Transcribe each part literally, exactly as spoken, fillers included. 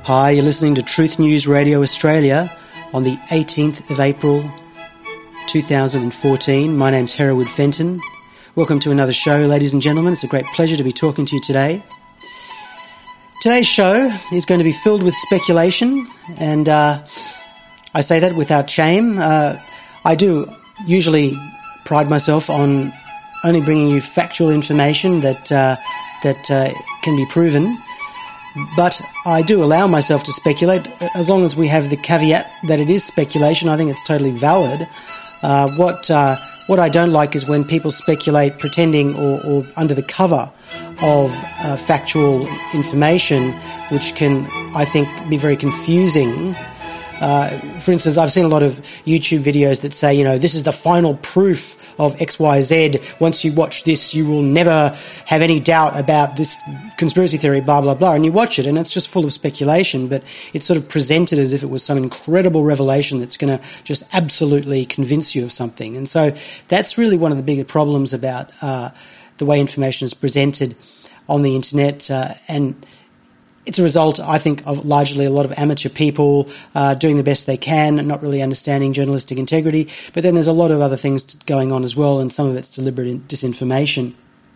Hi, you're listening to Truth News Radio Australia on the eighteenth of April two thousand fourteen. My name's Hereward Fenton. Welcome to another show, ladies and gentlemen. It's a great pleasure to be talking to you today. Today's show is going to be filled with speculation, and uh, I say that without shame. Uh, I do usually pride myself on only bringing you factual information that uh, that uh, can be proven. But I do allow myself to speculate, as long as we have the caveat that it is speculation. I think it's totally valid. Uh, what uh, what I don't like is when people speculate pretending or, or under the cover of uh, factual information, which can, I think, be very confusing. Uh, for instance, I've seen a lot of YouTube videos that say, you know, this is the final proof of X Y Z. Once you watch this, you will never have any doubt about this conspiracy theory, blah, blah, blah. And you watch it, and it's just full of speculation, but it's sort of presented as if it was some incredible revelation that's going to just absolutely convince you of something. And so that's really one of the bigger problems about uh, the way information is presented on the internet. Uh, and It's a result, I think, of largely a lot of amateur people uh, doing the best they can and not really understanding journalistic integrity. But then there's a lot of other things going on as well, and some of it's deliberate disinformation.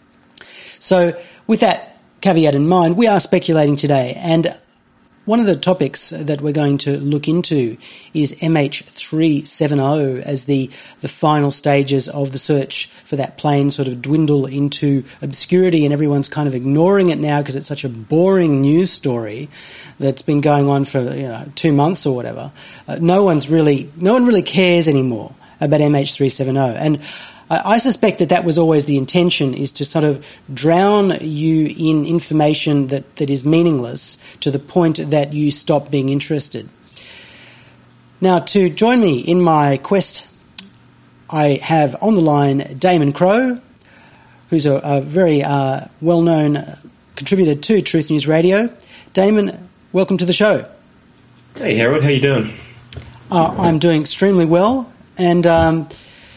So with that caveat in mind, we are speculating today. And one of the topics that we're going to look into is M H three seventy as the, the final stages of the search for that plane sort of dwindle into obscurity, and everyone's kind of ignoring it now because it's such a boring news story that's been going on for you know, two months or whatever. Uh, no one's really, no one really cares anymore about M H three seventy. And I suspect that that was always the intention, is to sort of drown you in information that, that is meaningless to the point that you stop being interested. Now, to join me in my quest, I have on the line Damon Crowe, who's a, a very uh, well-known contributor to Truth News Radio. Damon, welcome to the show. Hey, Harold, how you doing? Uh, I'm doing extremely well, and Um,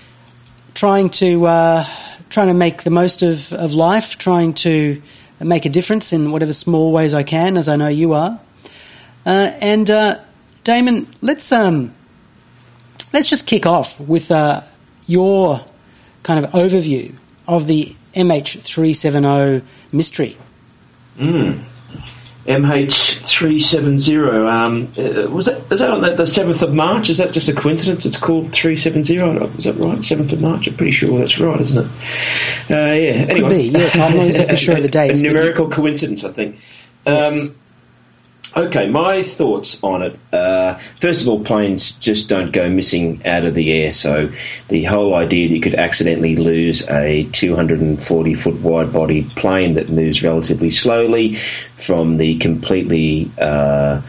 trying to uh, trying to make the most of, of life, trying to make a difference in whatever small ways I can, as I know you are. Uh, and uh, Damon, let's um, let's just kick off with uh, your kind of overview of the M H three seventy mystery. Mm. M H three seventy. Um, uh, was that is that on the, the seventh of March? Is that just a coincidence? It's called three seventy. Is that right? Seventh of March. I'm pretty sure that's right, isn't it? Uh, yeah. Anyway. Could be. Yes, I'm not exactly sure of the dates. A numerical coincidence, I think. Um, yes. Okay, my thoughts on it. Uh, first of all, planes just don't go missing out of the air. So the whole idea that you could accidentally lose a two hundred forty foot wide-bodied plane that moves relatively slowly from the completely uh,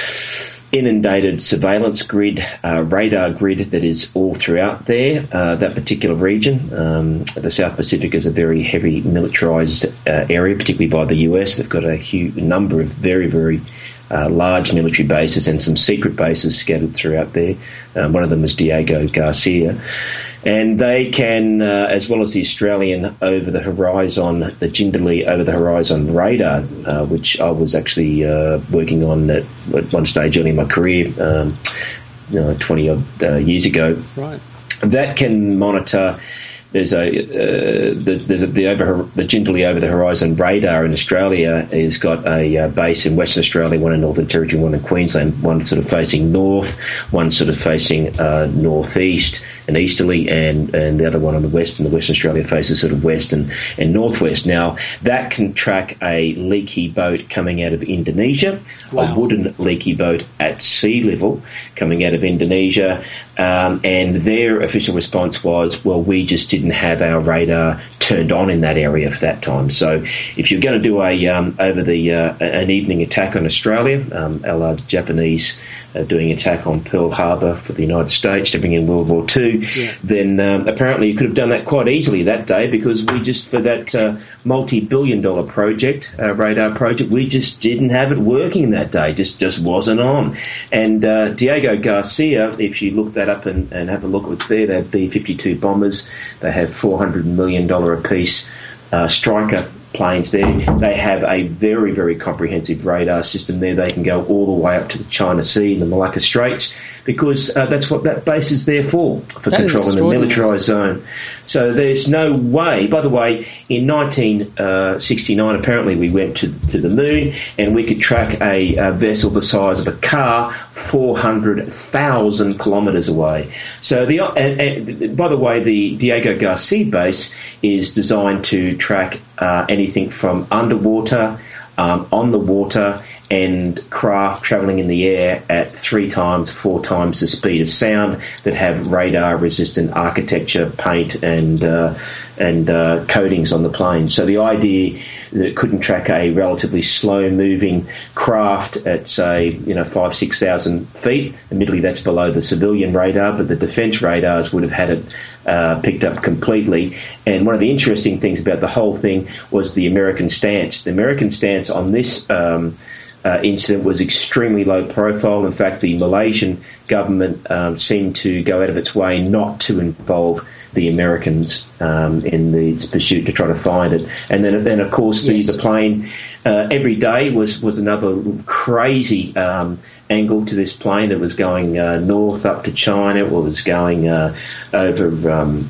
inundated surveillance grid, uh, radar grid that is all throughout there, uh, that particular region. Um, the South Pacific is a very heavy militarised uh, area, particularly by the U S. They've got a huge number of very, very Uh, large military bases and some secret bases scattered throughout there. Um, one of them is Diego Garcia. And they can, uh, as well as the Australian over-the-horizon, the Jindalee over-the-horizon radar, uh, which I was actually uh, working on at, at one stage early in my career, um, you know, twenty-odd uh, years ago. Right. That can monitor. There's a uh, the the the, over, the Jindalee over the horizon radar in Australia has got a uh, base in Western Australia, one in Northern Territory, one in Queensland, one sort of facing north, one sort of facing uh, northeast and easterly, and, and the other one on the west. And the Western Australia faces sort of west and, and northwest. Now that can track a leaky boat coming out of Indonesia, wow. a wooden leaky boat at sea level coming out of Indonesia. Um, and their official response was, well, we just didn't have our radar turned on in that area for that time. So if you're going to do a um, over the uh, an evening attack on Australia, um, a la Japanese uh, doing an attack on Pearl Harbor for the United States to bring in World War Two, yeah. then um, apparently you could have done that quite easily that day, because we just, for that uh, multi-billion dollar project, uh, radar project, we just didn't have it working that day, just just wasn't on. And uh, Diego Garcia, if you look that up and, and have a look what's there, they have B fifty-two bombers, they have four hundred million dollars a piece uh, Striker planes there. They have a very, very comprehensive radar system there. They can go all the way up to the China Sea and the Malacca Straits, because uh, that's what that base is there for, for that controlling the militarised zone. So there's no way. By the way, in nineteen sixty-nine, apparently we went to, to the moon, and we could track a, a vessel the size of a car four hundred thousand kilometres away. So the and, and by the way, the Diego Garcia base is designed to track uh, anything from underwater, um, on the water, and craft travelling in the air at three times, four times the speed of sound, that have radar-resistant architecture, paint, and uh, and uh, coatings on the plane. So the idea that it couldn't track a relatively slow-moving craft at, say, you know, five, six thousand feet. Admittedly, that's below the civilian radar, but the defence radars would have had it uh, picked up completely. And one of the interesting things about the whole thing was the American stance. The American stance on this Um, Uh, incident was extremely low profile. In fact, the Malaysian government um, seemed to go out of its way not to involve the Americans um, in the pursuit to try to find it. And then, then of course, the, yes. the plane uh, every day was, was another crazy um, angle to this plane. It was going uh, north up to China. It was going uh, over Um,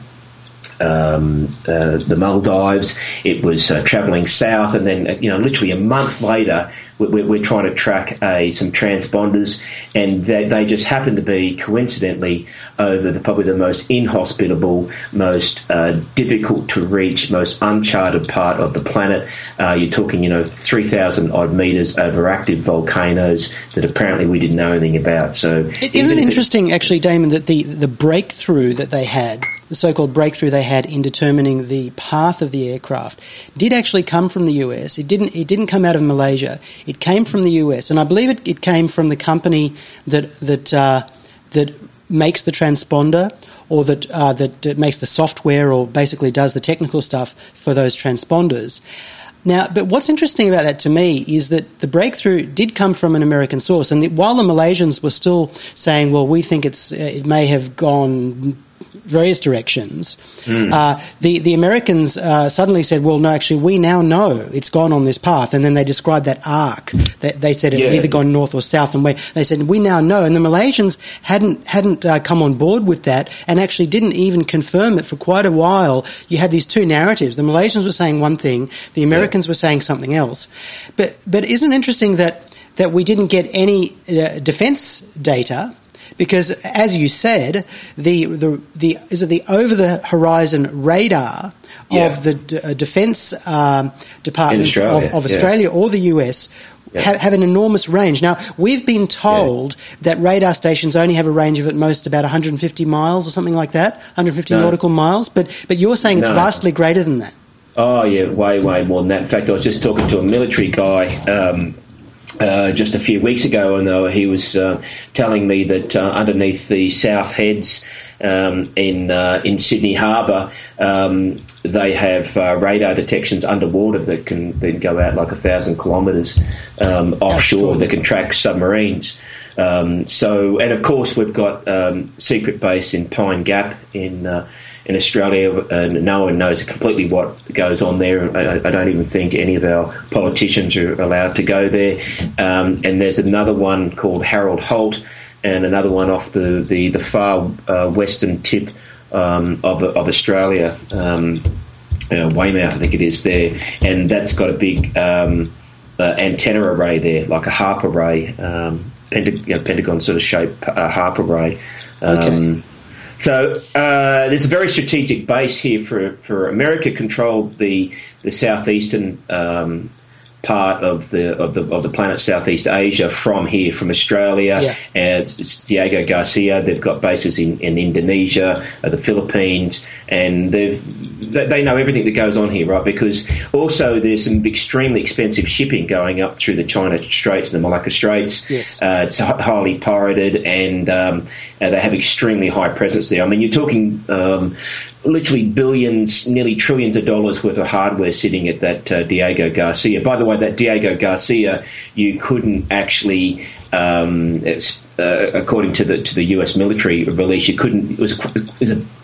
Um, uh, the Maldives. It was uh, travelling south, and then uh, you know, literally a month later, we're, we're trying to track a, some transponders, and they, they just happen to be coincidentally over the, probably the most inhospitable, most uh, difficult to reach, most uncharted part of the planet. Uh, you're talking, you know, three thousand odd metres over active volcanoes that apparently we didn't know anything about. So, it, isn't it interesting, actually, Damon, that the the breakthrough that they had, the so-called breakthrough they had in determining the path of the aircraft, did actually come from the U S. It didn't. It didn't come out of Malaysia. It came from the U S, and I believe it, it came from the company that that uh, that makes the transponder, or that uh, that, that makes the software, or basically does the technical stuff for those transponders. Now, but what's interesting about that to me is that the breakthrough did come from an American source, and the, while the Malaysians were still saying, "Well, we think it's it may have gone various directions," mm. uh, the the Americans uh, suddenly said, "Well, no, actually, we now know it's gone on this path." And then they described that arc. They, they said it yeah. had either gone north or south, and we, they said, "We now know." And the Malaysians hadn't hadn't uh, come on board with that, and actually didn't even confirm it for quite a while. You had these two narratives: the Malaysians were saying one thing, the Americans yeah. were saying something else. But but isn't it interesting that that we didn't get any uh, defence data? Because, as you said, the the, the is it the over the horizon radar yeah. of the d- uh, defence um, departments Australia, of, of yeah. Australia or the U S yeah. ha- have an enormous range. Now, we've been told yeah. that radar stations only have a range of at most about one hundred fifty miles or something like that, one hundred fifty no. nautical miles. But but you're saying it's no. vastly greater than that. Oh yeah, way way more than that. In fact, I was just talking to a military guy Um, Uh, just a few weeks ago, and uh, he was uh, telling me that uh, underneath the South Heads um, in uh, in Sydney Harbour, um, they have uh, radar detections underwater that can then go out like a thousand kilometres um, offshore that can track submarines. Um, so, and of course, we've got um, secret base in Pine Gap in uh, in Australia, and no one knows completely what goes on there. I, I don't even think any of our politicians are allowed to go there. Um, and there's another one called Harold Holt, and another one off the the, the far uh, western tip um, of of Australia, um, uh, Weymouth, I think it is there, and that's got a big um, uh, antenna array there, like a HARP array. Um, Pentag- you know, Pentagon sort of shaped uh, HARP array. Um, okay. So uh, there's a very strategic base here for for America. Controlled the the southeastern um, part of the of the of the planet, Southeast Asia, from here, from Australia. Yeah. And it's Diego Garcia. They've got bases in, in Indonesia, uh, the Philippines, and they've they know everything that goes on here, right? Because also there's some extremely expensive shipping going up through the China Straits and the Malacca Straits. Yes. Uh, it's highly pirated, and um, uh, they have extremely high presence there. I mean, you're talking um, literally billions, nearly trillions of dollars worth of hardware sitting at that uh, Diego Garcia. By the way, that Diego Garcia, you couldn't actually, um, it's, uh, according to the to the U S military release, you couldn't. It was, it was a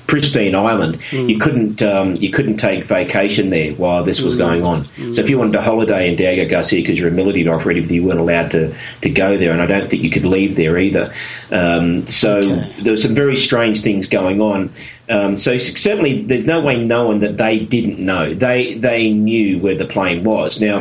pristine island. Mm. You couldn't um, you couldn't take vacation there while this was mm. going on. Mm. So if you wanted to holiday in Diego Garcia because you're a military operative, you weren't allowed to, to go there, and I don't think you could leave there either. Um, so okay. there were some very strange things going on. Um, so certainly there's no way knowing that they didn't know. They they knew where the plane was. Now,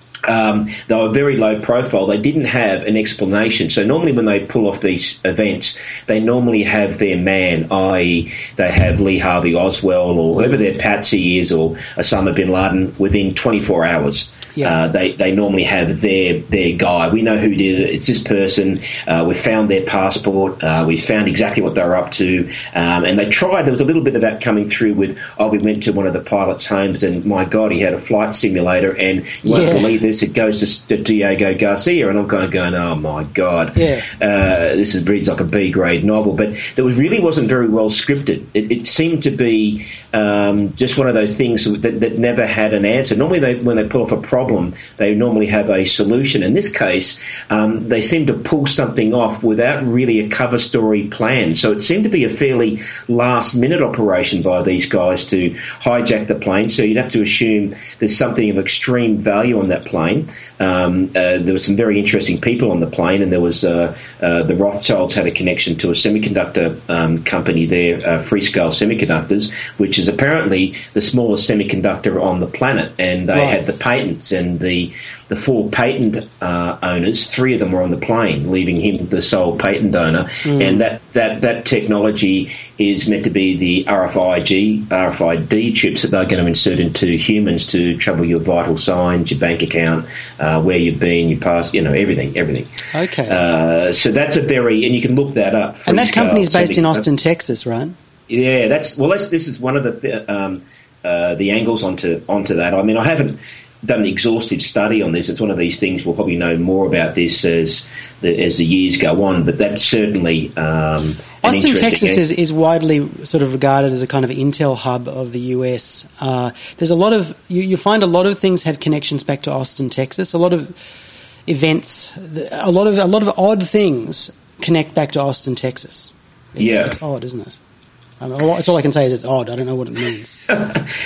Um, they were very low profile. They didn't have an explanation. So normally when they pull off these events, they normally have their man, that is they have Lee Harvey Oswald or whoever their patsy is, or Osama bin Laden, within twenty-four hours. Yeah. Uh, they, they normally have their their guy. We know who did it. It's this person. Uh, we found their passport. Uh, we found exactly what they were up to. Um, and they tried. There was a little bit of that coming through with, oh, we went to one of the pilot's homes and, my God, he had a flight simulator. And you won't yeah. believe this, it goes to, to Diego Garcia. And I'm kind of going, oh, my God. Yeah. Uh, this is reads like a B-grade novel. But it was, really wasn't very well scripted. It, it seemed to be um, just one of those things that, that never had an answer. Normally they, when they pull off a problem, Problem, they normally have a solution. In this case, um, they seem to pull something off without really a cover story plan. So it seemed to be a fairly last-minute operation by these guys to hijack the plane. So you'd have to assume there's something of extreme value on that plane. Um, uh, there were some very interesting people on the plane, and there was uh, uh, the Rothschilds had a connection to a semiconductor um, company there, uh, Freescale Semiconductors, which is apparently the smallest semiconductor on the planet, and they right. had the patents. And the the four patent uh, owners, three of them were on the plane, leaving him the sole patent owner. Mm. And that, that, that technology is meant to be the R F I G, R F I D chips that they're going to insert into humans to travel your vital signs, your bank account, uh, where you've been, your past, you know, everything, everything. Okay. Uh, so that's a very, and you can look that up. And that company's based in Austin, Texas, right? Yeah, that's well. That's, this is one of the um, uh, the angles onto onto that. I mean, I haven't done an exhaustive study on this. It's one of these things we'll probably know more about this as the, as the years go on, but that's certainly um, Austin, Texas is, is widely sort of regarded as a kind of intel hub of the U S. Uh, there's a lot of, you, you find a lot of things have connections back to Austin, Texas. A lot of events, a lot of a lot of odd things connect back to Austin, Texas. It's, yeah. It's odd, isn't it? That's all I can say is it's odd. I don't know what it means. no,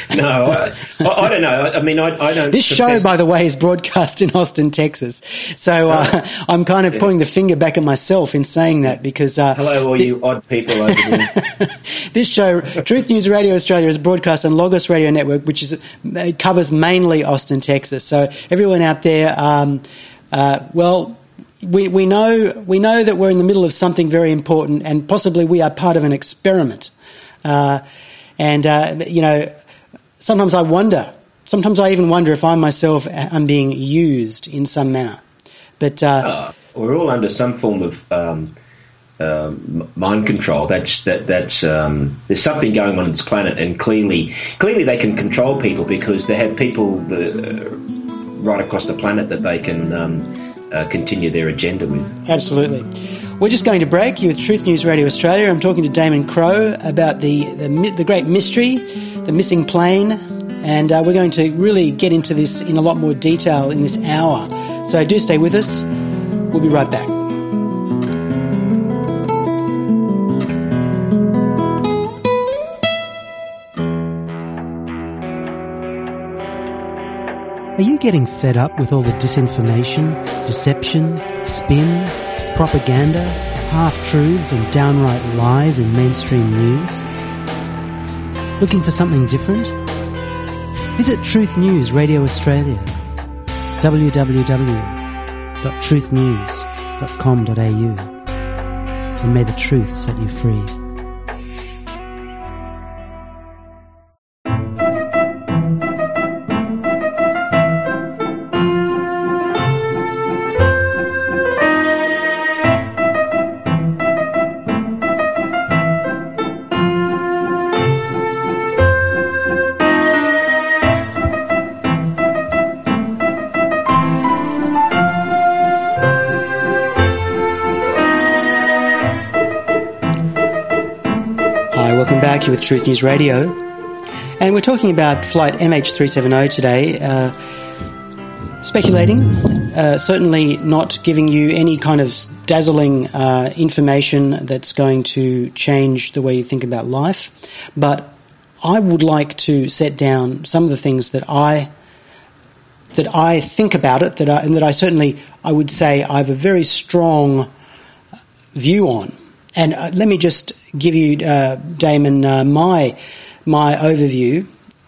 I, I, I don't know. I mean, I, I don't... This show, by the way, is broadcast in Austin, Texas. So uh, oh. I'm kind of yeah. pointing the finger back at myself in saying that because... Uh, Hello, all the, you odd people over there. This show, Truth News Radio Australia, is broadcast on Logos Radio Network, which is it covers mainly Austin, Texas. So everyone out there, um, uh, well... We we know we know that we're in the middle of something very important, and possibly we are part of an experiment. Uh, and uh, you know, sometimes I wonder. Sometimes I even wonder if I myself am being used in some manner. But uh, uh, we're all under some form of um, uh, mind control. That's that that's um, there's something going on on this planet, and clearly clearly they can control people because they have people that, uh, right across the planet that they can. Um, Uh, continue their agenda with. Absolutely. We're just going to break. You with Truth News Radio Australia. I'm talking to Damon Crowe about the, the, the great mystery, the missing plane, and uh, we're going to really get into this in a lot more detail in this hour. So do stay with us. We'll be right back. Are you getting fed up with all the disinformation, deception, spin, propaganda, half-truths and downright lies in mainstream news? Looking for something different? Visit Truth News Radio Australia, w w w dot truth news dot com dot a u, and may the truth set you free. With Truth News Radio, and we're talking about flight M H three seventy today. Uh, speculating, uh, certainly not giving you any kind of dazzling uh, information that's going to change the way you think about life. But I would like to set down some of the things that I that I think about it, that I, and that I certainly, I would say, I have a very strong view on. And uh, let me just give you, uh, Damon, uh, my my overview.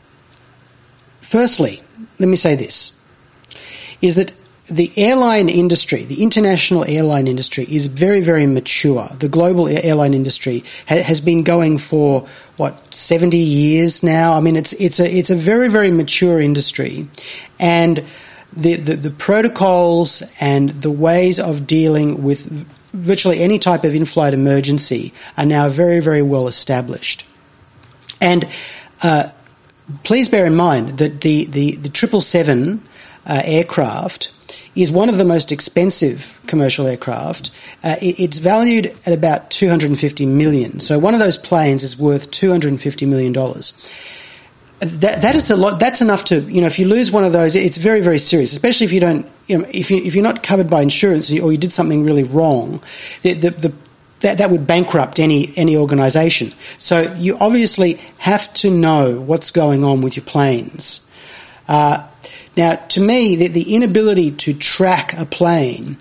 Firstly, let me say this, is that the airline industry, the international airline industry, is very, very mature. The global airline industry ha- has been going for, what, seventy years now? I mean, it's it's a it's a very, very mature industry. And the, the, the protocols and the ways of dealing with virtually any type of in-flight emergency are now very, very well established. And uh, please bear in mind that the, the, the triple seven uh, aircraft is one of the most expensive commercial aircraft. Uh, it, it's valued at about two hundred fifty million dollars. So one of those planes is worth two hundred fifty million dollars. That that is a lot. That's enough to, you know, if you lose one of those, it's very, very serious. Especially if you don't, you know, if you if you're not covered by insurance or you did something really wrong, the the, the that that would bankrupt any any organisation. So you obviously have to know what's going on with your planes. Uh, now, to me, the, the inability to track a plane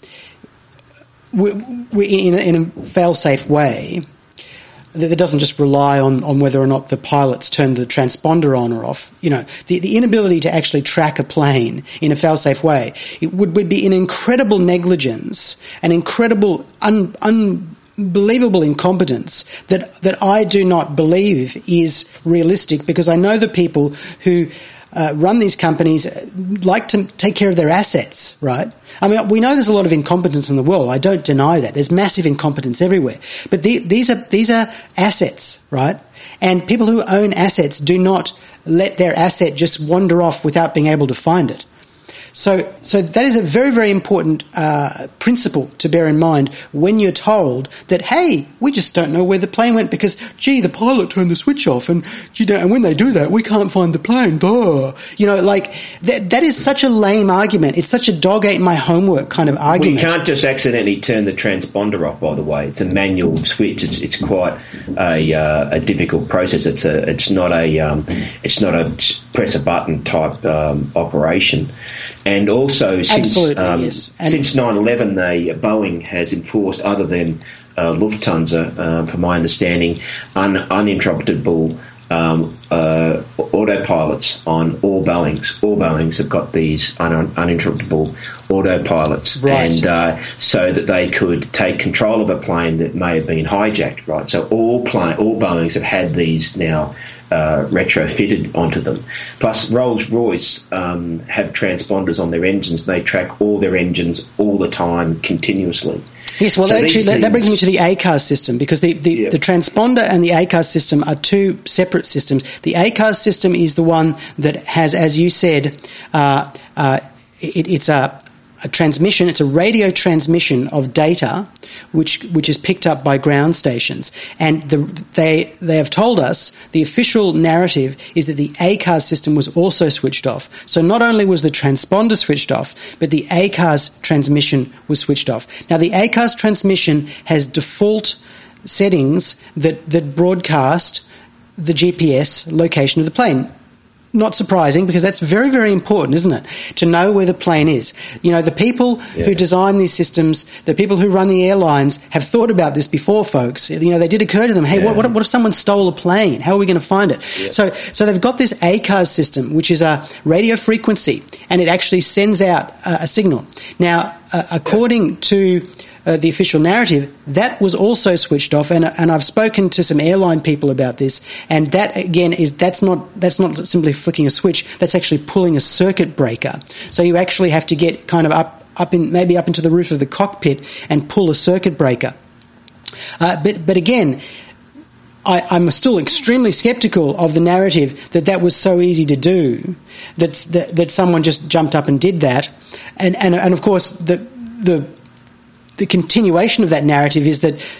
we, we, in, a, in a fail-safe way that doesn't just rely on, on whether or not the pilots turn the transponder on or off. You know, the, the inability to actually track a plane in a fail-safe way, it would, would be an incredible negligence, an incredible, un, unbelievable incompetence that, that I do not believe is realistic, because I know the people who uh, run these companies like to take care of their assets, right? I mean, we know there's a lot of incompetence in the world. I don't deny that. There's massive incompetence everywhere. But the, these are these are assets, right? And people who own assets do not let their asset just wander off without being able to find it. So, so that is a very, very important uh, principle to bear in mind when you're told that, hey, we just don't know where the plane went because, gee, the pilot turned the switch off, and you know, and when they do that, we can't find the plane. Duh. You know, like that. That is such a lame argument. It's such a dog ate my homework kind of argument. We can't just accidentally turn the transponder off. By the way, it's a manual switch. It's it's quite a uh, a difficult process. It's a it's not a um, it's not a press a button type um, operation. And also, since um, yes. since nine eleven, they, Boeing has enforced, other than uh, Lufthansa, uh, from my understanding, un, uninterruptible um, uh, autopilots on all Boeings. All Boeings have got these un, uninterruptible autopilots, right. and uh, so that they could take control of a plane that may have been hijacked. Right, so all plane, all Boeings have had these now. Uh, retrofitted onto them. Plus, Rolls-Royce um, have transponders on their engines. They track all their engines all the time, continuously. Yes, well, so that, actually, that, things, that brings me to the A C A S system, because the, the, yeah. the transponder and the A C A S system are two separate systems. The A C A S system is the one that has, as you said, uh, uh, it, it's a a transmission, it's a radio transmission of data which which is picked up by ground stations. And the, they they have told us the official narrative is that the A C A S system was also switched off. So not only was the transponder switched off, but the A C A S transmission was switched off. Now, the A C A S transmission has default settings that, that broadcast the G P S location of the plane. Not surprising, because that's very, very important, isn't it? To know where the plane is. You know, the people yeah. who design these systems, the people who run the airlines have thought about this before, folks. You know, they did occur to them, hey, yeah. what, what, what if someone stole a plane? How are we going to find it? Yeah. So so they've got this A C A S system, which is a radio frequency, and it actually sends out a, a signal. Now, uh, according yeah. to Uh, the official narrative, that was also switched off, and and I've spoken to some airline people about this, and that again is that's not that's not simply flicking a switch. That's actually pulling a circuit breaker. So you actually have to get kind of up up in maybe up into the roof of the cockpit and pull a circuit breaker. Uh, but but again, I, I'm still extremely sceptical of the narrative that that was so easy to do, that that, that someone just jumped up and did that, and and and of course the the The continuation of that narrative is that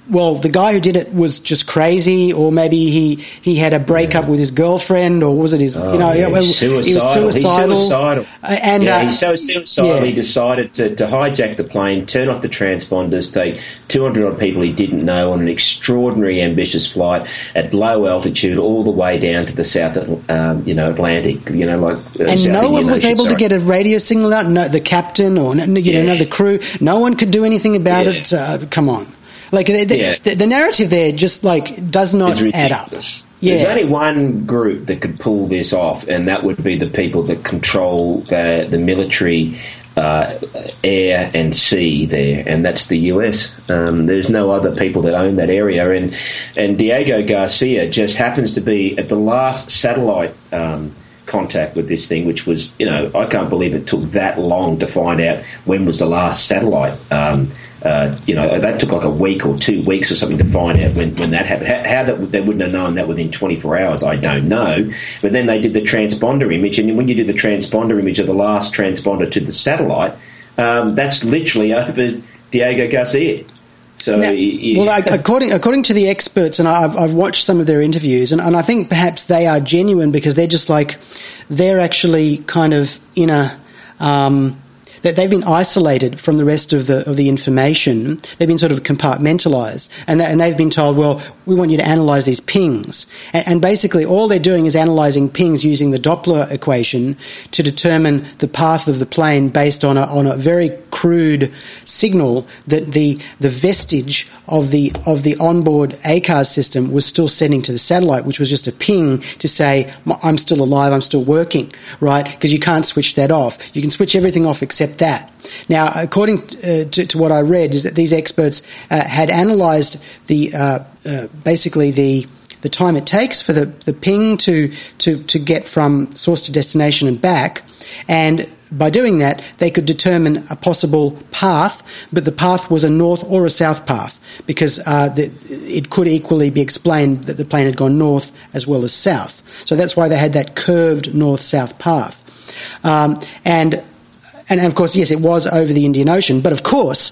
well, the guy who did it was just crazy, or maybe he, he had a breakup yeah. with his girlfriend, or was it his, oh, you know, yeah, he, suicidal. he was suicidal. He's suicidal. Uh, and, yeah, uh, he's so suicidal, yeah. he decided to, to hijack the plane, turn off the transponders, take two hundred odd people he didn't know on an extraordinary, ambitious flight at low altitude all the way down to the South, um, you know, Atlantic, you know, like... Uh, and South no Indian one was Ocean, able sorry. to get a radio signal out, no, the captain or, you yeah. know, the crew, no one could do anything about yeah. it. Uh, come on. Like, the, the, yeah. the, the narrative there just, like, does not add up. Yeah. There's only one group that could pull this off, and that would be the people that control the, the military uh, air and sea there, and that's the U S. Um, there's no other people that own that area, and, and Diego Garcia just happens to be at the last satellite um, contact with this thing, which was, you know, I can't believe it took that long to find out when was the last satellite um Uh, you know, that took like a week or two weeks or something to find out when, when that happened. How, how that, they wouldn't have known that within twenty-four hours, I don't know. But then they did the transponder image, and when you do the transponder image of the last transponder to the satellite, um, that's literally over Diego Garcia. So, now, you, well, according according to the experts, and I've, I've watched some of their interviews, and, and I think perhaps they are genuine because they're just like, they're actually kind of in a... Um, that they've been isolated from the rest of the of the information. They've been sort of compartmentalised, and they, and they've been told, well, we want you to analyse these pings, and, and basically all they're doing is analysing pings using the Doppler equation to determine the path of the plane based on a on a very crude signal that the the vestige of the of the onboard A C A R system was still sending to the satellite, which was just a ping to say I'm still alive, I'm still working, right? Because you can't switch that off. You can switch everything off except that. Now, according uh, to, to what I read, is that these experts uh, had analysed the uh, uh, basically the the time it takes for the, the ping to, to to get from source to destination and back, and by doing that, they could determine a possible path, but the path was a north or a south path because uh, the, it could equally be explained that the plane had gone north as well as south. So that's why they had that curved north-south path, um, and. And, of course, yes, it was over the Indian Ocean. But, of course,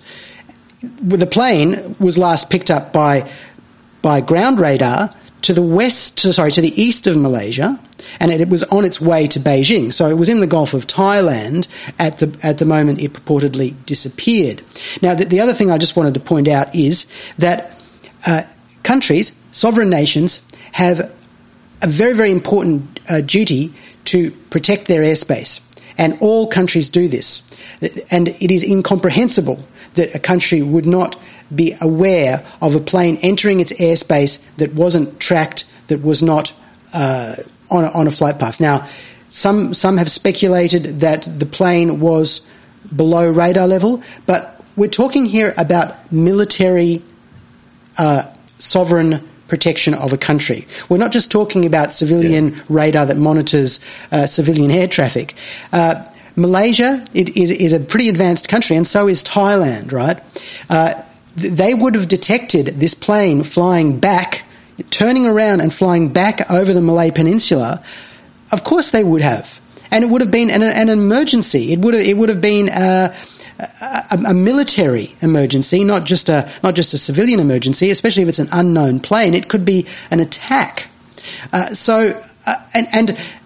the plane was last picked up by by ground radar to the west, to, sorry, to the east of Malaysia, and it, it was on its way to Beijing. So it was in the Gulf of Thailand at the at the moment it purportedly disappeared. Now, the, the other thing I just wanted to point out is that uh, countries, sovereign nations, have a very, very important uh, duty to protect their airspace. And all countries do this. And it is incomprehensible that a country would not be aware of a plane entering its airspace that wasn't tracked, that was not uh, on, a, on a flight path. Now, some some have speculated that the plane was below radar level, but we're talking here about military uh, sovereign protection of a country. We're not just talking about civilian yeah. radar that monitors uh, civilian air traffic. Uh, Malaysia it is, is a pretty advanced country, and so is Thailand, right? Uh, th- they would have detected this plane flying back, turning around and flying back over the Malay Peninsula. Of course they would have. And it would have been an, an emergency. It would have, it would have been... Uh, A, a military emergency, not just a not just a civilian emergency, especially if it's an unknown plane. It could be an attack. Uh, so, uh, and and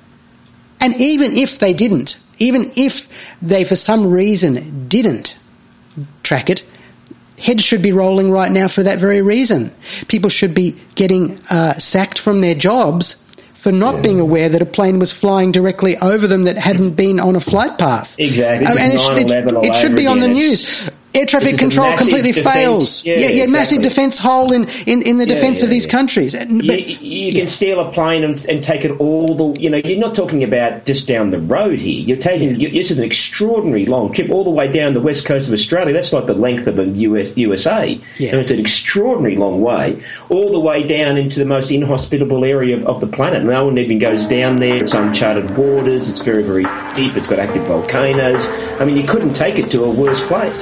and even if they didn't, even if they for some reason didn't track it, heads should be rolling right now for that very reason. People should be getting uh, sacked from their jobs for not yeah. being aware that a plane was flying directly over them that hadn't been on a flight path. Exactly. Um, and it, it, it should be on the news. Air traffic control completely defense. fails. Yeah, yeah, yeah exactly. Massive defence hole in, in, in the yeah, defence yeah, of these yeah. countries. But, you you yeah. can steal a plane and, and take it all the... You know, you're not talking about just down the road here. You're taking... Yeah. You, this is an extraordinary long trip all the way down the west coast of Australia. That's like the length of a U S, U S A. Yeah. And it's an extraordinary long way, all the way down into the most inhospitable area of, of the planet. No one even goes down there. It's uncharted waters. It's very, very deep. It's got active volcanoes. I mean, you couldn't take it to a worse place.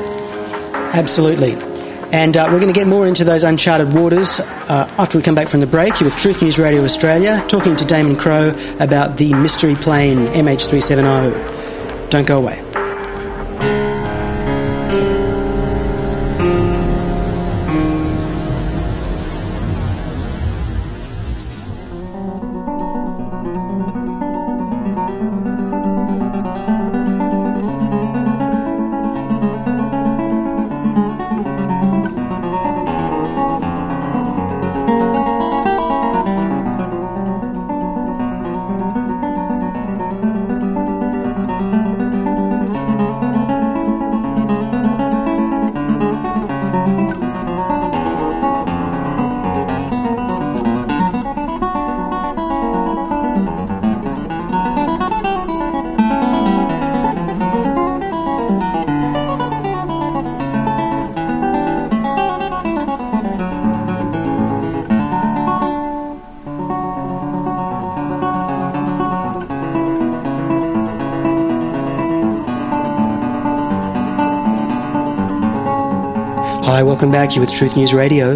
Absolutely. And uh, we're going to get more into those uncharted waters uh, after we come back from the break. You're with Truth News Radio Australia, talking to Damon Crowe about the mystery plane M H three seventy. Don't go away. Hi, welcome back. You're with Truth News Radio.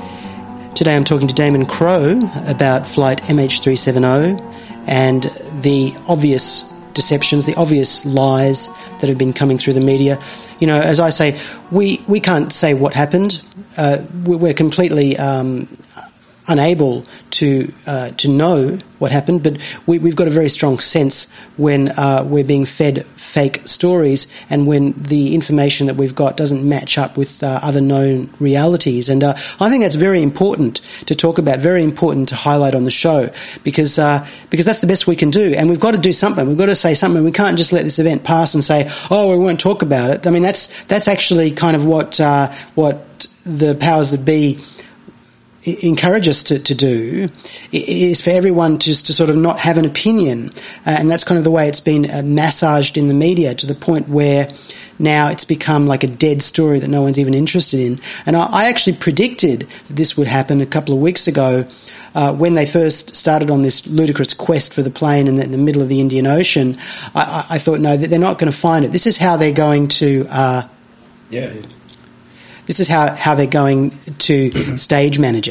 Today I'm talking to Damon Crowe about flight M H three seventy and the obvious deceptions, the obvious lies that have been coming through the media. You know, as I say, we, we can't say what happened. Uh, we're completely um, unable to uh, to know what happened, but we, we've got a very strong sense when uh, we're being fed fake stories and when the information that we've got doesn't match up with uh, other known realities. And uh, I think that's very important to talk about, very important to highlight on the show, because uh, because that's the best we can do. And we've got to do something. We've got to say something. We can't just let this event pass and say, oh, we won't talk about it. I mean, that's that's actually kind of what uh, what the powers that be encourage us to, to do, is for everyone just to sort of not have an opinion. Uh, and that's kind of the way it's been uh, massaged in the media, to the point where now it's become like a dead story that no one's even interested in. And I, I actually predicted that this would happen a couple of weeks ago uh, when they first started on this ludicrous quest for the plane in the, in the middle of the Indian Ocean. I, I, I thought, no, they're not going to find it. This is how they're going to... Uh, yeah. This is how, how they're going to stage manage it.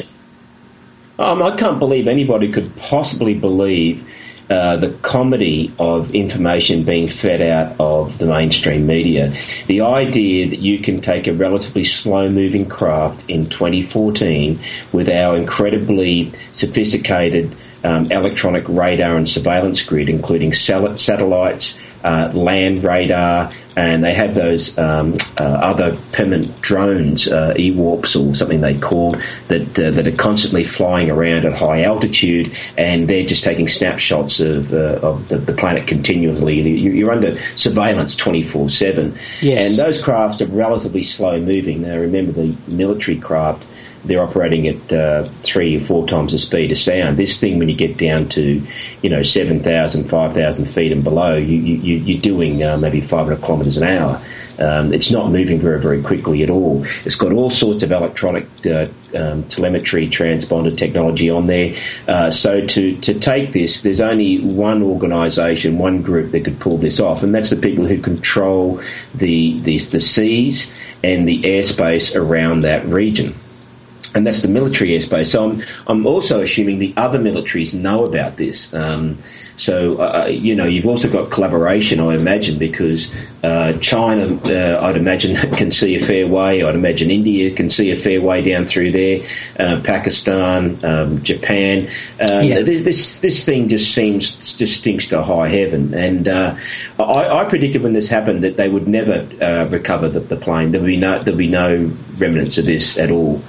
Um, I can't believe anybody could possibly believe uh, the comedy of information being fed out of the mainstream media. The idea that you can take a relatively slow-moving craft in twenty fourteen with our incredibly sophisticated um, electronic radar and surveillance grid, including sal- satellites, uh, land radar, and they have those um, uh, other permanent drones, uh, E-warps or something they call, that uh, that are constantly flying around at high altitude, and they're just taking snapshots of uh, of the, the planet continually. You're under surveillance twenty-four seven. Yes. And those crafts are relatively slow moving. Now, remember, the military craft, they're operating at uh, three or four times the speed of sound. This thing, when you get down to, you know, seven thousand, five thousand feet and below, you, you, you're doing uh, maybe five hundred kilometres an hour. Um, it's not moving very, very quickly at all. It's got all sorts of electronic uh, um, telemetry, transponder technology on there. Uh, so to, to take this, there's only one organisation, one group that could pull this off, and that's the people who control the, the, the seas and the airspace around that region. And that's the military airspace. So I'm, I'm also assuming the other militaries know about this. Um, so, uh, you know, you've also got collaboration, I imagine, because uh, China, uh, I'd imagine, can see a fair way. I'd imagine India can see a fair way down through there. Uh, Pakistan, um, Japan. Uh, yeah. This this thing just seems, just stinks to high heaven. And uh, I, I predicted when this happened that they would never uh, recover the, the plane. There would be no, there would be no remnants of this at all.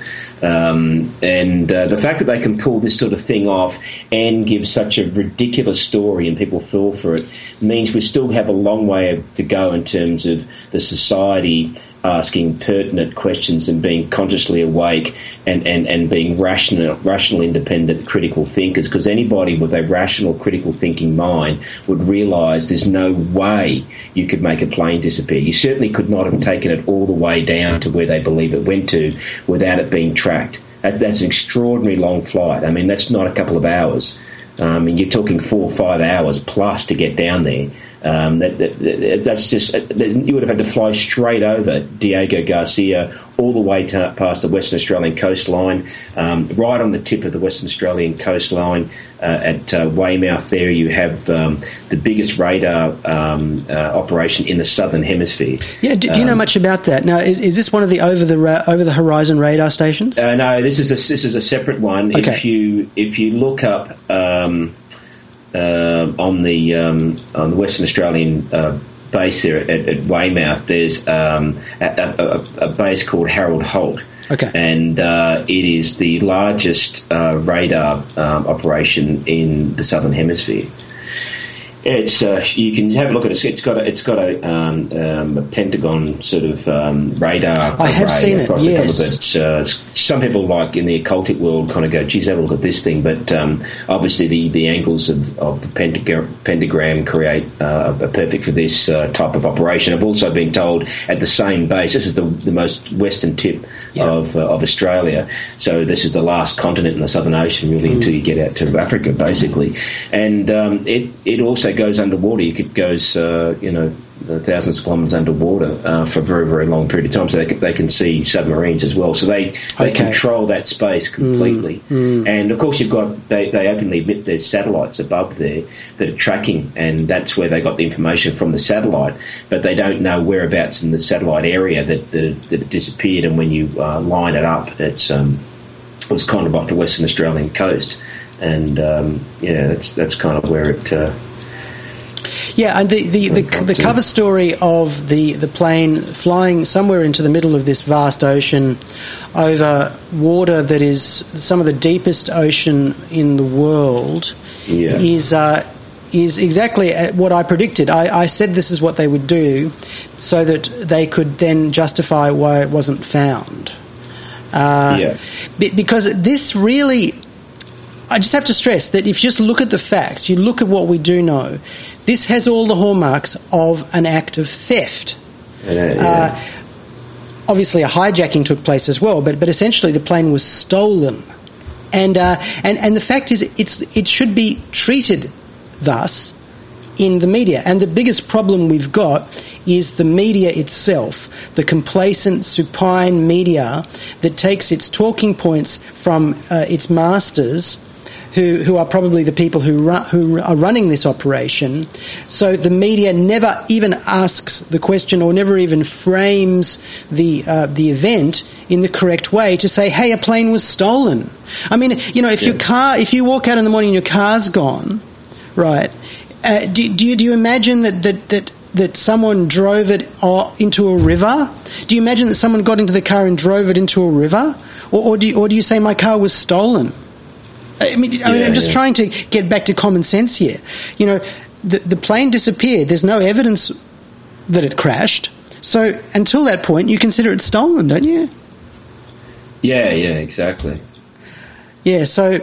Um, and uh, the fact that they can pull this sort of thing off and give such a ridiculous story and people fall for it means we still have a long way to go in terms of the society asking pertinent questions and being consciously awake and, and, and being rational, rational, independent, critical thinkers, because anybody with a rational, critical thinking mind would realise there's no way you could make a plane disappear. You certainly could not have taken it all the way down to where they believe it went to without it being tracked. That, that's an extraordinary long flight. I mean, that's not a couple of hours. I mean, you're talking four or five hours plus to get down there. Um, that, that, that's just, you would have had to fly straight over Diego Garcia all the way to, past the Western Australian coastline, um, right on the tip of the Western Australian coastline uh, at uh, Weymouth. There you have um, the biggest radar um, uh, operation in the southern hemisphere. Yeah, do, do you um, know much about that? Now, is, is this one of the over the ra- over the horizon radar stations? Uh, no, this is a, this is a separate one. Okay. If you if you look up. Um, Uh, on the um, on the Western Australian uh, base there at, at Weymouth, there's um, a, a, a base called Harold Holt. Okay. And uh, it is the largest uh, radar um, operation in the Southern Hemisphere. It's uh, you can have a look at it. It's got a, it's got a, um, um, a Pentagon sort of um, radar. I have seen it. Yes. Uh, some people, like in the occultic world, kind of go, "Geez, have a look at this thing." But um, obviously, the, the angles of, of the pentagram, pentagram create uh, are perfect for this uh, type of operation. I've also been told at the same base. This is the, the most western tip yeah. of uh, of Australia. So this is the last continent in the Southern Ocean, really, mm. until you get out to Africa, basically. And um, it it also goes underwater. It goes, uh, you know, thousands of kilometres underwater uh, for a very, very long period of time, so they can, they can see submarines as well. So they, they Okay. control that space completely. Mm, mm. And, of course, you've got they, they openly admit there's satellites above there that are tracking, and that's where they got the information from the satellite, but they don't know whereabouts in the satellite area that, that, that it disappeared, and when you uh, line it up, it's um, it was kind of off the Western Australian coast. And, um, yeah, that's, that's kind of where it... Uh, Yeah, and the, the, the, the cover story of the, the plane flying somewhere into the middle of this vast ocean over water that is some of the deepest ocean in the world yeah. is uh, is exactly what I predicted. I, I said this is what they would do so that they could then justify why it wasn't found. Uh, yeah. be, because this really... I just have to stress that if you just look at the facts, you look at what we do know, this has all the hallmarks of an act of theft. Yeah, yeah. Uh, obviously, a hijacking took place as well, but but essentially the plane was stolen, and uh, and and the fact is, it's it should be treated thus in the media. And the biggest problem we've got is the media itself, the complacent, supine media that takes its talking points from uh, its masters, who, who are probably the people who run, who are running this operation. So the media never even asks the question or never even frames the uh, the event in the correct way to say, hey, a plane was stolen. I mean, you know, if yeah. your car, if you walk out in the morning and your car's gone, right, uh, do, do, you, do you imagine that, that, that, that someone drove it uh, into a river? Do you imagine that someone got into the car and drove it into a river? Or, or, do, you, or do you say my car was stolen? I mean, I mean yeah, I'm just yeah. trying to get back to common sense here. You know, the, the plane disappeared. There's no evidence that it crashed. So until that point, you consider it stolen, don't you? Yeah, yeah, exactly. Yeah, so...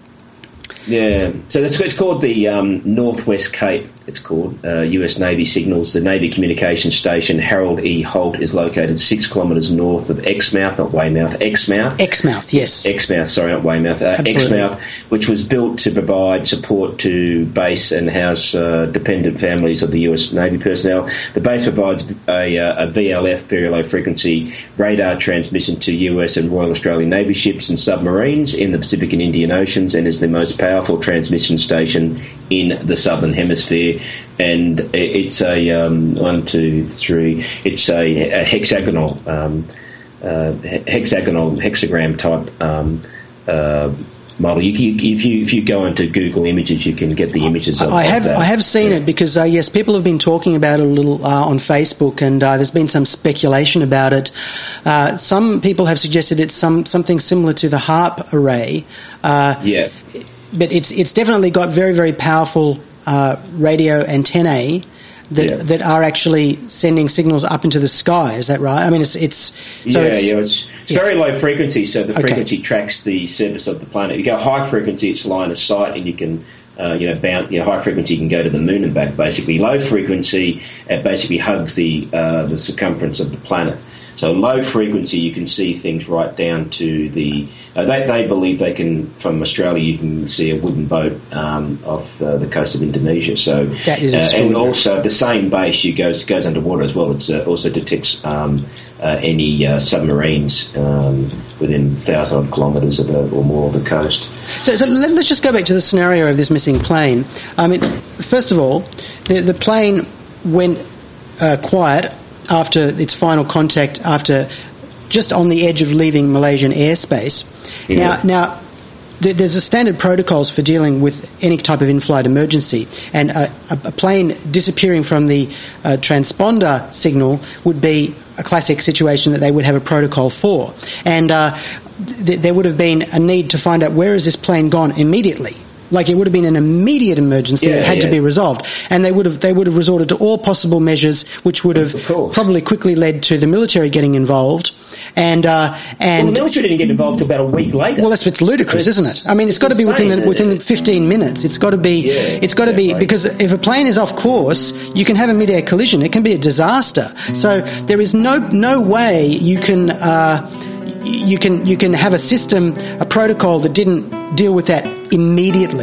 Yeah, so that's it's called the um, Northwest Cape. It's called uh, U S Navy signals. The Navy Communications Station Harold E. Holt is located six kilometres north of Exmouth, not Weymouth. Exmouth. Exmouth, yes. Exmouth, sorry, not Weymouth. Uh, Exmouth, which was built to provide support to base and house uh, dependent families of the U S Navy personnel. The base provides a, uh, a V L F, very low frequency radar transmission to U S and Royal Australian Navy ships and submarines in the Pacific and Indian Oceans, and is the most powerful transmission station in the Southern Hemisphere. And it's a um, one, two, three. It's a, a hexagonal, um, uh, hexagonal hexagram type um, uh, model. You, you, if you if you go into Google Images, you can get the images. Of, I have of that. I have seen yeah. it because uh, yes, people have been talking about it a little uh, on Facebook, and uh, there's been some speculation about it. Uh, some people have suggested it's some something similar to the HARP array. Uh, yeah. But it's it's definitely got very, very powerful uh, radio antennae that yeah. that are actually sending signals up into the sky. Is that right? I mean, it's it's so yeah, it's, yeah. It's, it's yeah. very low frequency, so the Okay. frequency tracks the surface of the planet. You go high frequency, it's line of sight, and you can. Uh, you know, bound, you know, high frequency you can go to the moon and back. Basically, low frequency it basically hugs the uh, the circumference of the planet. So low frequency, you can see things right down to the. Uh, they they believe they can from Australia. You can see a wooden boat um, off uh, the coast of Indonesia. So That is uh, extraordinary. and also the same base you goes goes underwater as well. It uh, also detects um, uh, any uh, submarines um, within thousand odd kilometres of the, or more of the coast. So, so let, let's just go back to the scenario of this missing plane. I mean, first of all, the the plane went uh, quiet after its final contact, after just on the edge of leaving Malaysian airspace. Yeah. Now, now th- there's a standard protocols for dealing with any type of in-flight emergency, and a, a, a plane disappearing from the uh, transponder signal would be a classic situation that they would have a protocol for. And uh, th- there would have been a need to find out where has this plane gone immediately. Like it would have been an immediate emergency Yeah, that had yeah. to be resolved, and they would have they would have resorted to all possible measures, which would have Of course. probably quickly led to the military getting involved, and uh, and Well, the military didn't get involved until about a week later. well, that's what's ludicrous, It's- isn't it? I mean, it's got to be within insane. the, within fifteen minutes. It's got to be. Yeah, it's got to be exactly. because if a plane is off course, you can have a mid-air collision. It can be a disaster. So there is no no way you can uh, you can you can have a system, a protocol that didn't deal with that immediately.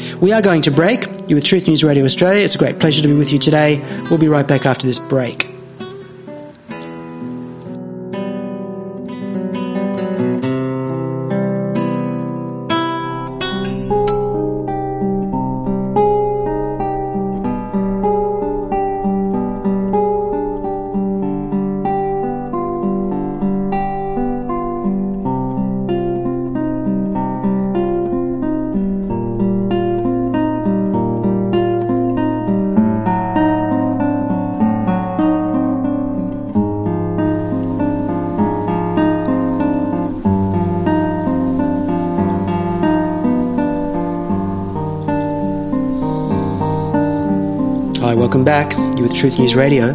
We are going to break. You're with Truth News Radio Australia. It's a great pleasure to be with you today. We'll be right back after this break. Hi, welcome back. You're with Truth News Radio.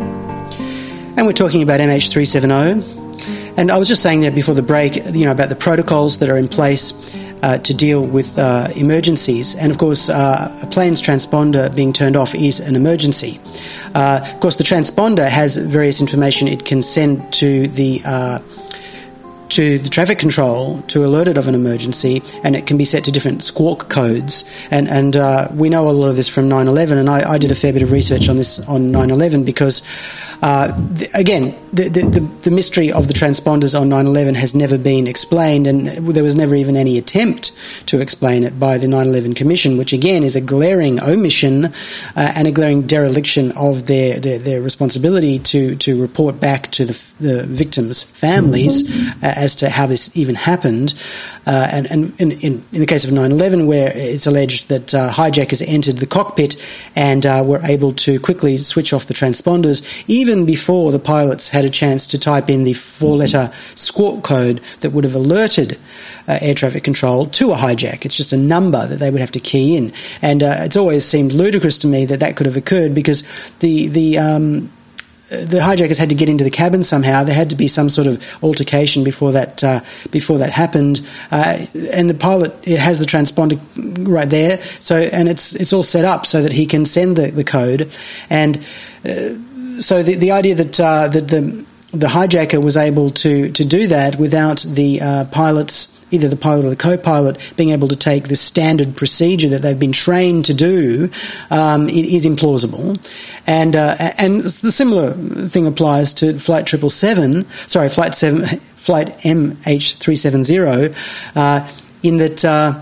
And we're talking about M H three seventy. And I was just saying there before the break, you know, about the protocols that are in place uh, to deal with uh, emergencies. And, of course, uh, a plane's transponder being turned off is an emergency. Uh, of course, the transponder has various information it can send to the uh, to the traffic control to alert it of an emergency, and it can be set to different squawk codes. And, and uh, we know a lot of this from nine eleven, and I, I did a fair bit of research on this on nine eleven because, uh, the, again, the, the, the mystery of the transponders on nine eleven has never been explained, and there was never even any attempt to explain it by the nine eleven Commission, which, again, is a glaring omission uh, and a glaring dereliction of their, their, their responsibility to, to report back to the, the victims' families uh, as to how this even happened. Uh, and and in, in, in the case of nine eleven, where it's alleged that uh, hijackers entered the cockpit and uh, were able to quickly switch off the transponders, even before the pilots had a chance to type in the four-letter squawk code that would have alerted uh, air traffic control to a hijack. It's just a number that they would have to key in. And uh, it's always seemed ludicrous to me that that could have occurred because the... the um, the hijackers had to get into the cabin somehow. There had to be some sort of altercation before that uh, before that happened. Uh, and the pilot has the transponder right there, so and it's it's all set up so that he can send the, the code. And uh, so the the idea that uh, that the the hijacker was able to to do that without the uh, pilots, either the pilot or the co-pilot, being able to take the standard procedure that they've been trained to do um, is implausible. And uh, and the similar thing applies to Flight triple seven, sorry, Flight seven, Flight M H three seventy, uh, in that uh,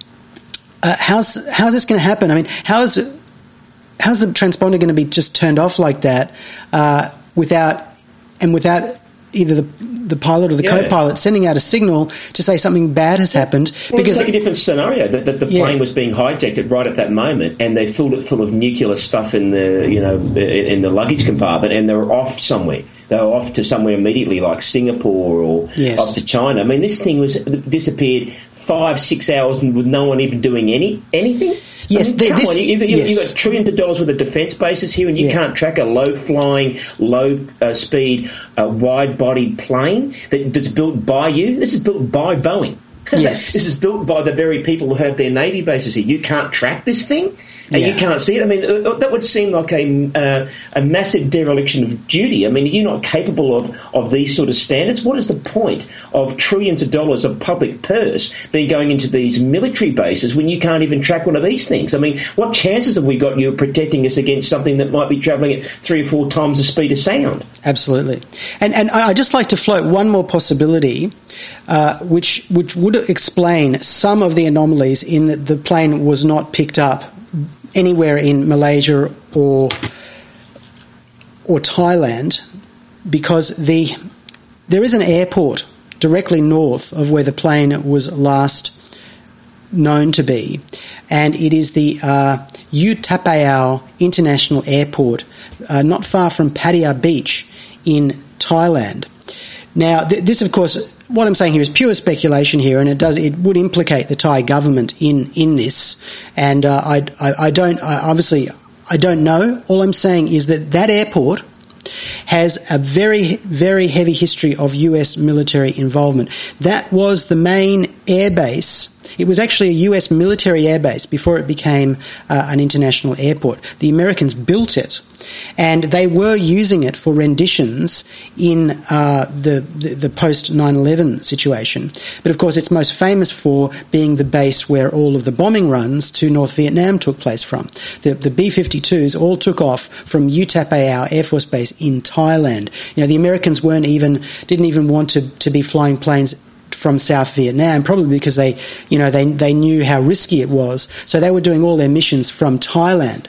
uh, how's how's this going to happen? I mean, how is how's the transponder going to be just turned off like that uh, without and without either the the pilot or the yeah. co-pilot sending out a signal to say something bad has happened? Well, because it's like a different scenario that, that the yeah. plane was being hijacked right at that moment, and they filled it full of nuclear stuff in the you know in the luggage compartment, and they were off somewhere. They were off to somewhere immediately, like Singapore or yes. off to China. I mean, this thing was disappeared five, six hours with no one even doing any anything. Yes, I mean, come this, on, you, you, yes. you've got trillions of dollars worth of defence bases here, and you yeah. can't track a low-flying, low-speed, uh, wide-body plane that, that's built by you. This is built by Boeing. Yes. This is built by the very people who have their Navy bases here. You can't track this thing? And yeah. you can't see it. I mean, uh, that would seem like a uh, a massive dereliction of duty. I mean, are you not capable of, of these sort of standards? What is the point of trillions of dollars of public purse being going into these military bases when you can't even track one of these things? I mean, what chances have we got you of protecting us against something that might be travelling at three or four times the speed of sound? Absolutely. And and I'd just like to float one more possibility, uh, which, which would explain some of the anomalies in that the plane was not picked up anywhere in Malaysia or or Thailand, because the there is an airport directly north of where the plane was last known to be, and it is the uh, Utapao International Airport, uh, not far from Pattaya Beach in Thailand. Now, th- this, of course, what I'm saying here is pure speculation here, and it does it would implicate the Thai government in, in this. And uh, I, I I don't I obviously I don't know. All I'm saying is that that airport has a very very heavy history of U S military involvement. That was the main air base. It was actually a U S military air base before it became uh, an international airport. The Americans built it, and they were using it for renditions in uh, the, the, the post nine eleven situation. But, of course, it's most famous for being the base where all of the bombing runs to North Vietnam took place from. The, the B fifty-twos all took off from U T A P A O Air Force Base in Thailand. You know, the Americans weren't even, didn't even want to, to be flying planes from South Vietnam, probably because they, you know, they they knew how risky it was. So they were doing all their missions from Thailand.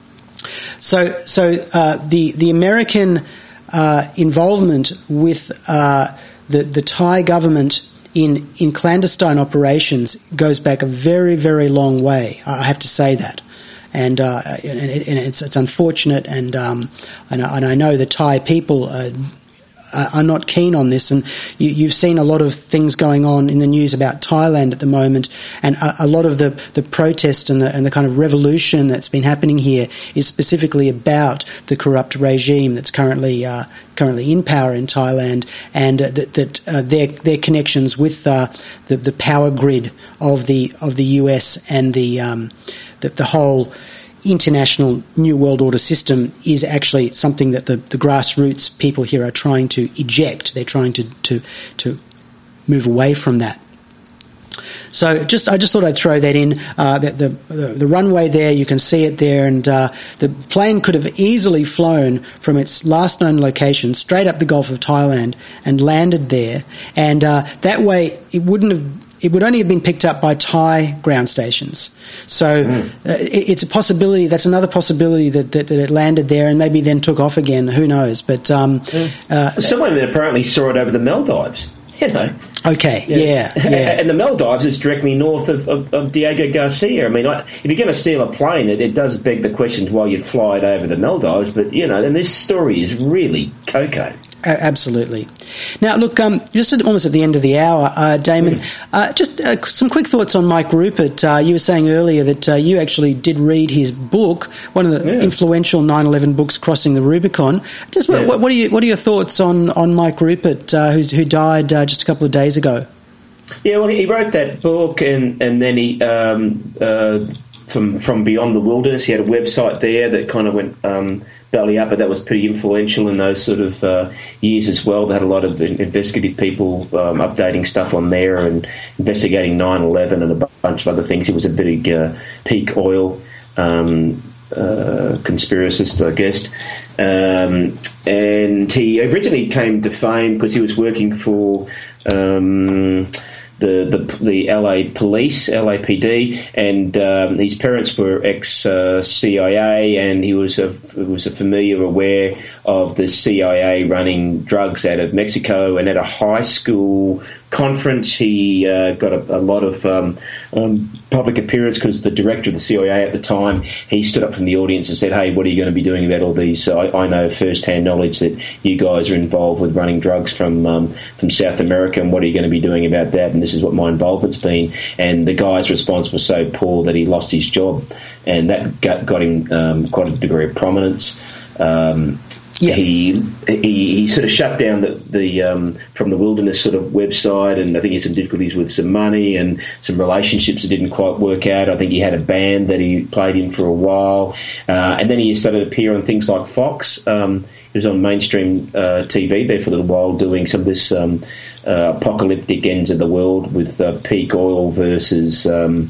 So so uh, the the American uh, involvement with uh, the the Thai government in in clandestine operations goes back a very very long way. I have to say that. And, uh, and, and it's, it's unfortunate, and um, and, I, and I know the Thai people uh, are not keen on this, and you, you've seen a lot of things going on in the news about Thailand at the moment, and a, a lot of the, the protest and the, and the kind of revolution that's been happening here is specifically about the corrupt regime that's currently uh, currently in power in Thailand, and uh, that, that uh, their their connections with uh, the the power grid of the of the U S and the um, the, the whole international New World Order system is actually something that the, the grassroots people here are trying to eject. They're trying to, to, to move away from that. So just I just thought I'd throw that in. Uh, the, the, the runway there, you can see it there, and uh, the plane could have easily flown from its last known location straight up the Gulf of Thailand and landed there, and uh, that way it wouldn't have It would only have been picked up by Thai ground stations. So mm. uh, it, it's a possibility, that's another possibility that, that, that it landed there and maybe then took off again. Who knows? But um, mm. uh, someone that apparently saw it over the Maldives, you know. Okay, yeah, yeah. yeah. And the Maldives is directly north of, of, of Diego Garcia. I mean, I, if you're going to steal a plane, it, it does beg the question why you'd fly it over the Maldives. But, you know, and this story is really cocoa. Absolutely. Now, look, um, just at, almost at the end of the hour, uh, Damon, mm. uh, just uh, some quick thoughts on Mike Rupert. Uh, you were saying earlier that uh, you actually did read his book, one of the yeah. influential nine eleven books, Crossing the Rubicon. Just yeah. what, what are you, what are your thoughts on, on Mike Rupert, uh, who's, who died uh, just a couple of days ago? Yeah, well, he wrote that book, and, and then he um, uh, from from Beyond the Wilderness, he had a website there that kind of went Um, belly up, but that was pretty influential in those sort of uh, years as well. They had a lot of investigative people um, updating stuff on there and investigating nine eleven and a bunch of other things. He was a big uh, peak oil um, uh, conspiracist, I guess. Um, and he originally came to fame because he was working for Um, The, the the L A police, L A P D, and um, his parents were ex uh, C I A, and he was a was a familiar aware of the C I A running drugs out of Mexico. And at a high school conference, he uh, got a, a lot of um, um, public appearance because the director of the C I A at the time, he stood up from the audience and said, "Hey, what are you going to be doing about all these? I, I know first-hand knowledge that you guys are involved with running drugs from um, from South America, and what are you going to be doing about that? And this is what my involvement's been." And the guy's response was so poor that he lost his job, and that got, got him um, quite a degree of prominence. Um, Yeah. He, he he sort of shut down the, the um, From the Wilderness sort of website, and I think he had some difficulties with some money and some relationships that didn't quite work out. I think he had a band that he played in for a while, uh, and then he started to appear on things like Fox. Um, he was on mainstream uh, T V there for a little while, doing some of this um, uh, apocalyptic ends of the world with uh, peak oil versus Um,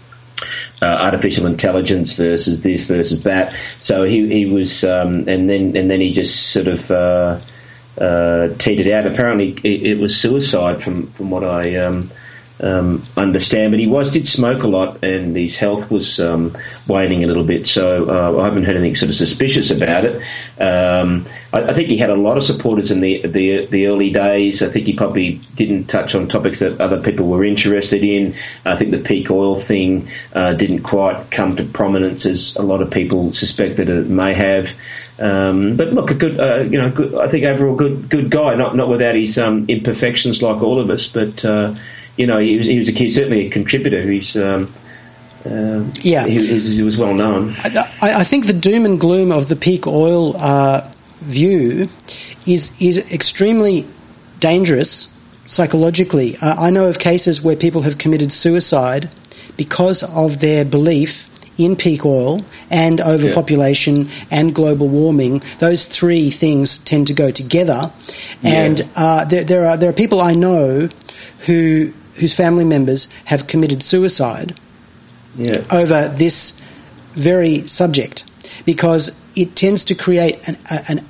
Uh, artificial intelligence versus this versus that. So he he was, um, and then and then he just sort of uh, uh, teetered out. Apparently, it, it was suicide, from from what I um, um, understand. But he was did smoke a lot, and his health was um, waning a little bit. So uh, I haven't heard anything sort of suspicious about it. Um, I, I think he had a lot of supporters in the, the the early days. I think he probably didn't touch on topics that other people were interested in. I think the peak oil thing uh, didn't quite come to prominence as a lot of people suspected it may have. Um, but look, a good, uh, you know, good, I think overall good good guy. Not not without his um, imperfections, like all of us, but. Uh, You know, he was he was a key, certainly a contributor. He's um, uh, yeah, he, he was well known. I, I think the doom and gloom of the peak oil uh, view is is extremely dangerous psychologically. Uh, I know of cases where people have committed suicide because of their belief in peak oil and overpopulation yeah. and global warming. Those three things tend to go together. And yeah. uh, there, there are there are people I know who whose family members have committed suicide yeah. over this very subject, because it tends to create an an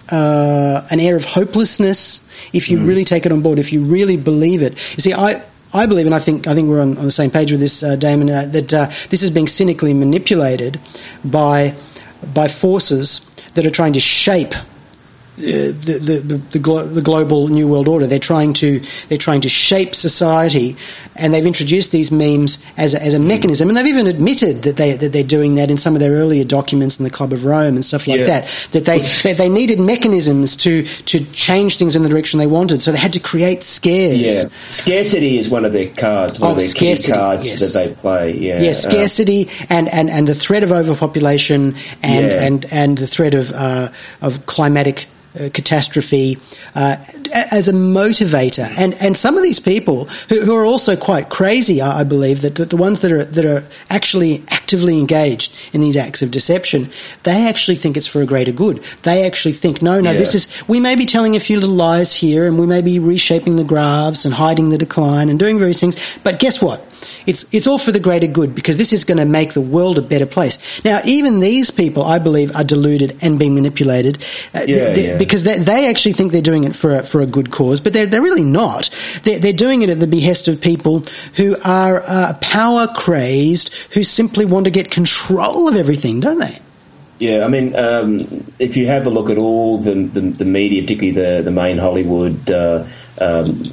uh, an air of hopelessness if you mm. really take it on board, if you really believe it. You see, I. I believe, and I think I think we're on, on the same page with this, uh, Damon, uh, that uh, this is being cynically manipulated by by forces that are trying to shape uh, the the the, the, glo- the global new world order. They're trying to they're trying to shape society, and they've introduced these memes as a, as a mechanism, and they've even admitted that they that they're doing that in some of their earlier documents in the Club of Rome and stuff like yeah. that. That they, they they needed mechanisms to to change things in the direction they wanted, so they had to create scares. Yeah, scarcity is one of their cards, one oh, of their scarcity, key cards yes. that they play. Yeah, yeah, scarcity uh, and, and, and the threat of overpopulation and yeah. and, and the threat of uh, of climatic Uh, catastrophe uh, as a motivator, and and some of these people who, who are also quite crazy, I, I believe that the ones that are that are actually actively engaged in these acts of deception, they actually think it's for a greater good. They actually think, no, no, yeah. this is, we may be telling a few little lies here, and we may be reshaping the graphs and hiding the decline and doing various things, but guess what? It's it's all for the greater good, because this is going to make the world a better place. Now, even these people, I believe, are deluded and being manipulated, uh, yeah, they, they, yeah. because they, they actually think they're doing it for a, for a good cause, but they're, they're really not. They're, they're doing it at the behest of people who are uh, power-crazed, who simply want to get control of everything, don't they? Yeah, I mean, um, if you have a look at all the the, the media, particularly the, the main Hollywood uh, um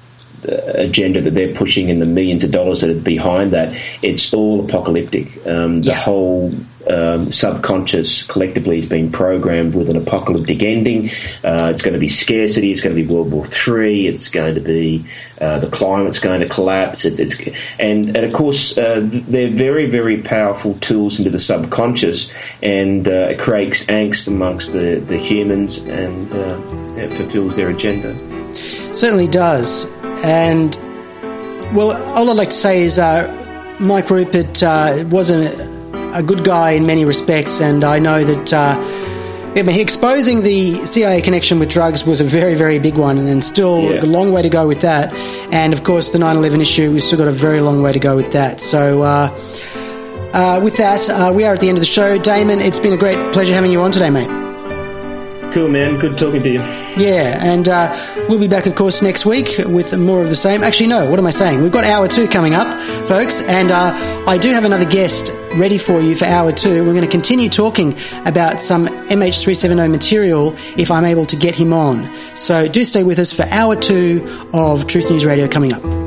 agenda that they're pushing and the millions of dollars that are behind that, it's all apocalyptic. Um, the yeah. whole um, subconscious collectively has been programmed with an apocalyptic ending. Uh, it's going to be scarcity. It's going to be World War Three. It's going to be uh, the climate's going to collapse. It's, it's and, and of course uh, they're very, very powerful tools into the subconscious, and uh, it creates angst amongst the, the humans, and uh, it fulfills their agenda. Certainly does. And, well, all I'd like to say is uh, Mike Rupert uh, was a, a good guy in many respects, and I know that uh, I mean, exposing the C I A connection with drugs was a very, very big one, and still yeah. a long way to go with that. And, of course, the nine eleven issue, we've still got a very long way to go with that. So, uh, uh, with that, uh, we are at the end of the show. Damon, it's been a great pleasure having you on today, mate. Cool, man. Good talking to you. Yeah, and uh, we'll be back, of course, next week with more of the same. Actually, no, what am I saying? We've got hour two coming up, folks, and uh, I do have another guest ready for you for hour two. We're going to continue talking about some M H three seventy material if I'm able to get him on. So do stay with us for hour two of Truth News Radio coming up.